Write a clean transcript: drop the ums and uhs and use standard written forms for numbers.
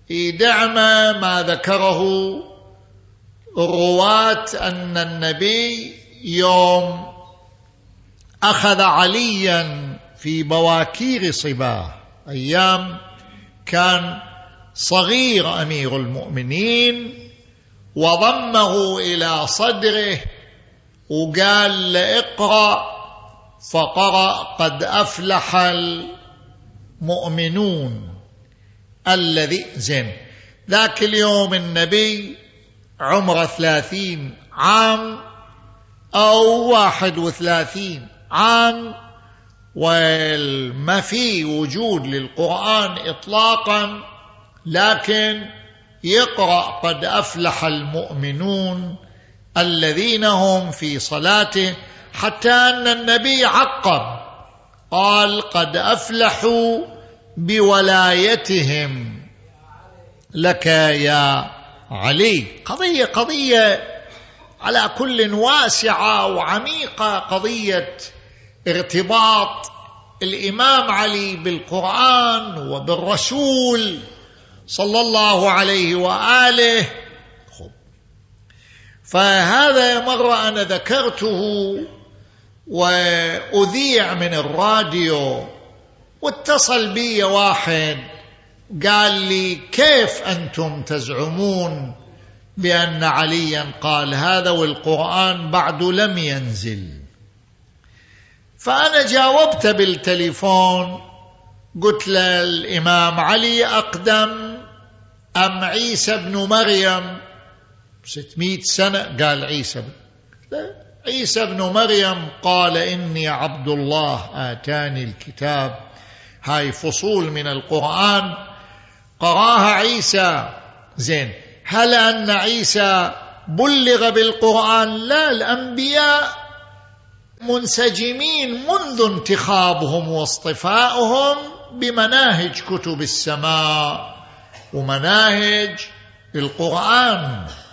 يدعم ما ذكره الرواة أن النبي يوم أخذ عليا في بواكير صباه، أيام كان صغير أمير المؤمنين، وضمه إلى صدره وقال له اقرأ، فقرأ قد أفلح المؤمنون الذي زين. ذاك اليوم النبي عمره 30 عام أو 31 عام، وما في وجود للقرآن إطلاقا، لكن يقرأ قد أفلح المؤمنون الذين هم في صلاته، حتى أن النبي عقب قال قد أفلحوا بولايتهم لك يا علي. قضية على كل واسعة وعميقة، قضية ارتباط الإمام علي بالقرآن وبالرسول صلى الله عليه وآله. فهذا مرة أنا ذكرته وأذيع من الراديو، واتصل بي واحد قال لي كيف أنتم تزعمون بأن عليا قال هذا والقرآن بعد لم ينزل؟ فأنا جاوبت بالتليفون قلت له الإمام علي أقدم أم عيسى بن مريم 600 سنة؟ قال عيسى بن مريم قال إني عبد الله آتاني الكتاب. هاي فصول من القرآن قراها عيسى. زين، هل أن عيسى بلغ بالقرآن؟ لا، الأنبياء منسجمين منذ انتخابهم واصطفائهم بمناهج كتب السماء ومناهج القرآن.